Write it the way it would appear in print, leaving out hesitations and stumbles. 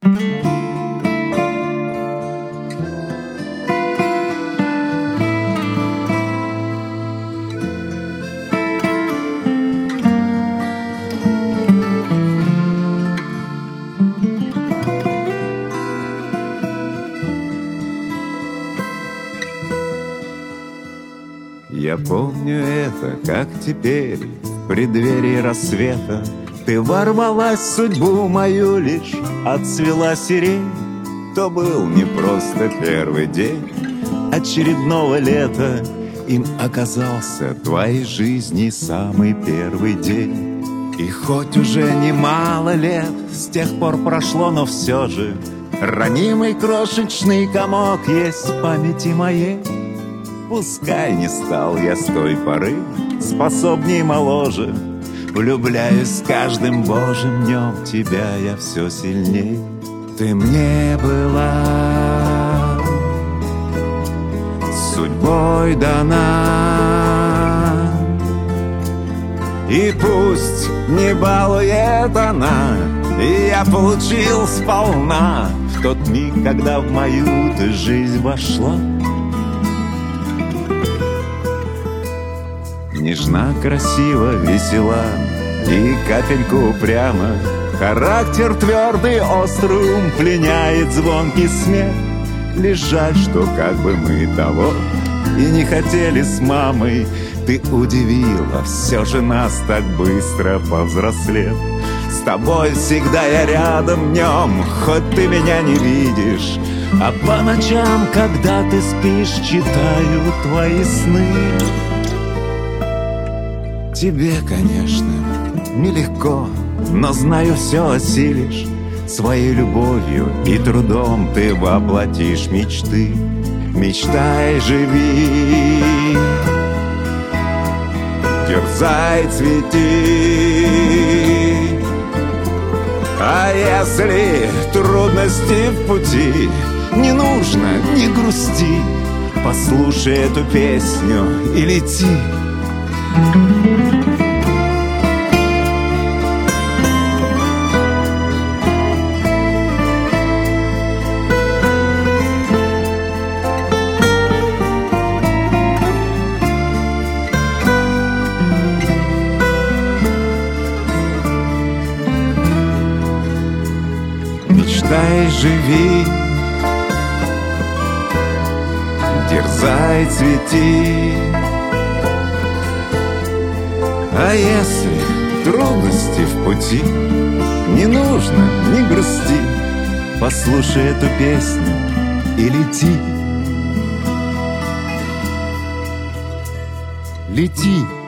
Я помню это, как теперь, в преддверии рассвета, ты ворвалась в судьбу мою, лишь отцвела сирень. То был не просто первый день очередного лета, им оказался твоей жизни самый первый день. И хоть уже немало лет с тех пор прошло, но все же ранимый крошечный комок есть в памяти моей. Пускай не стал я с той поры способней моложе, влюбляюсь с каждым божьим днем, тебя я все сильней. Ты мне была судьбой дана, и пусть не балует она, и я получил сполна в тот миг, когда в мою ты жизнь вошла. Нежна, красива, весела и капельку упряма, характер твердый, острый ум пленяет звонкий смех. Лишь жаль, что как бы мы того и не хотели с мамой, ты удивила все же нас так быстро повзрослев. С тобой всегда я рядом днем, хоть ты меня не видишь, а по ночам, когда ты спишь, читаю твои сны. Тебе, конечно, нелегко, но знаю, все осилишь. Своей любовью и трудом ты воплотишь мечты. Мечтай, живи, дерзай, цвети. А если трудности в пути, не нужно, не грусти, послушай эту песню и лети. Мечтай, живи, дерзай, цвети. А если трудности в пути, не нужно, не грусти, послушай эту песню и лети. Лети.